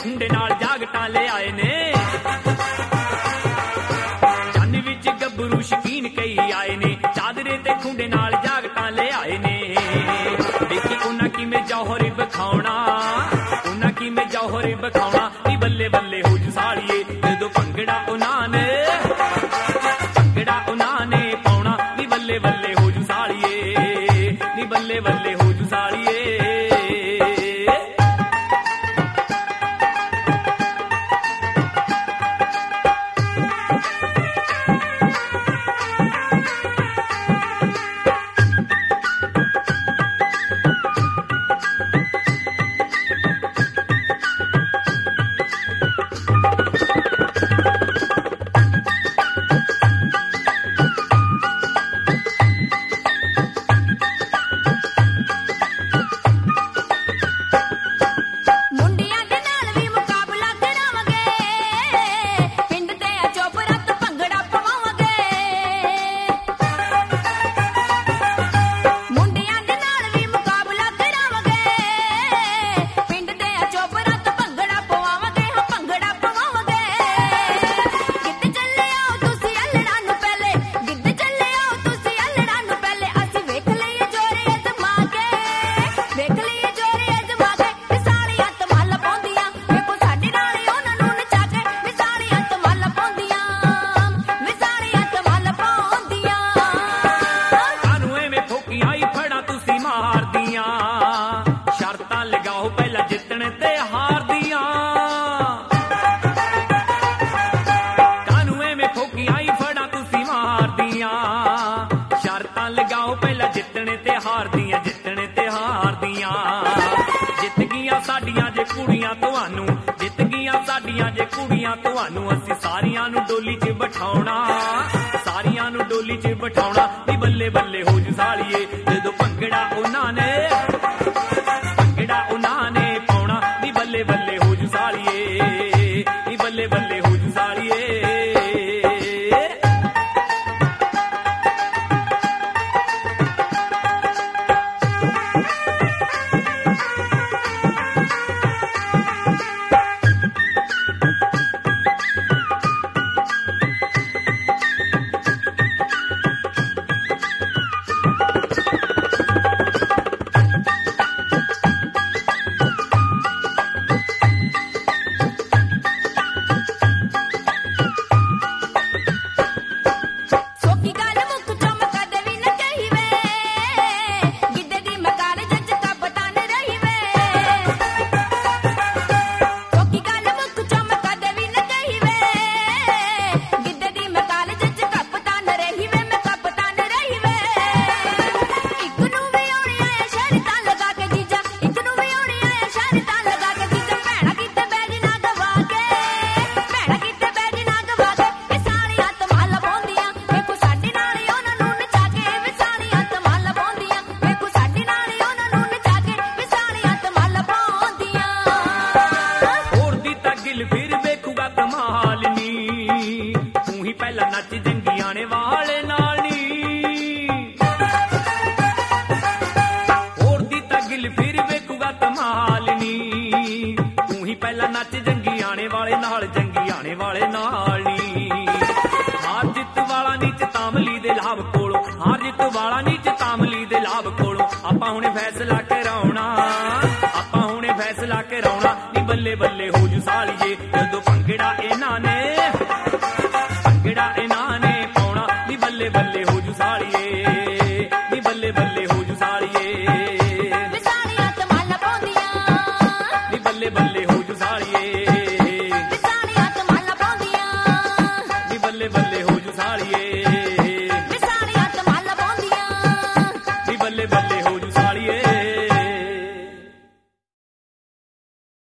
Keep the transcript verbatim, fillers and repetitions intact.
ਖੁੰਡੇ ਨਾਲ ਜਾਗਟਾਂ ਲੈ ਆਏ ਨੇ ਚੰਨ ਵਿੱਚ ਗੱਭਰੂ ਸ਼ਕੀਨ ਕਈ ਆਏ ਨੇ ਚਾਦਰੇ ਤੇ ਖੁੰਡੇ ਨਾਲ ਜਾਗਟਾਂ ਲੈ ਆਏ ਨੇ ਦੇਖੀ ਉਹਨਾਂ ਕਿਵੇਂ ਜੌਹਰ ਵਿਖਾਉਣਾ ਉਹਨਾਂ ਕਿਵੇਂ ਜੌਹਰ ਵਿਖਾਉਣਾ ਨੀ ਬੱਲੇ ਬੱਲੇ ਹੋ ਜੂ ਸਾਲੀਏ ਜਦੋਂ ਭੰਗੜਾ ਉਹਨਾਂ ਨੇ ਭੰਗੜਾ ਉਹਨਾਂ ਨੇ ਪਾਉਣਾ ਨੀ ਬੱਲੇ ਬੱਲੇ ਹੋ ਜੂ ਸਾਲੀਏ ਨੀ ਬੱਲੇ ਬੱਲੇ ਹੋ ਜੂ ਸਾਲੀਏ ਸਾਡੀਆਂ ਜੇ ਕੁੜੀਆਂ ਤੁਹਾਨੂੰ ਜਿੱਤ ਗਈਆਂ ਸਾਡੀਆਂ ਜੇ ਕੁੜੀਆਂ ਤੁਹਾਨੂੰ ਅਸੀਂ ਸਾਰੀਆਂ ਨੂੰ ਡੋਲੀ 'ਚ ਬਿਠਾਉਣਾ ਸਾਰੀਆਂ ਨੂੰ ਡੋਲੀ 'ਚ ਬਿਠਾਉਣਾ ਨੀ ਬੱਲੇ ਬੱਲੇ ਹੋ ਜੂ ਸਾਲੀਏ ਜਦੋਂ ਭੰਗੜਾ ਉਹਨਾਂ ਨੇ ਭੰਗੜਾ ਉਹਨਾਂ ਨੇ ਪਾਉਣਾ ਨੀ ਬੱਲੇ ਬੱਲੇ ਹੋ ਜੂ ਸਾਲੀਏ ਨੀ ਬੱਲੇ ਬੱਲੇ ਹੋ ਜੂ ਸਾਲੀਏ फैसला कराउणा आपां हुणे फैसला कराउणा नी बल्ले बल्ले हो जू सालिए जदों भंगड़ा इन्हां ने भंगड़ा इन्हां ने पाउणा नी बल्ले बल्ले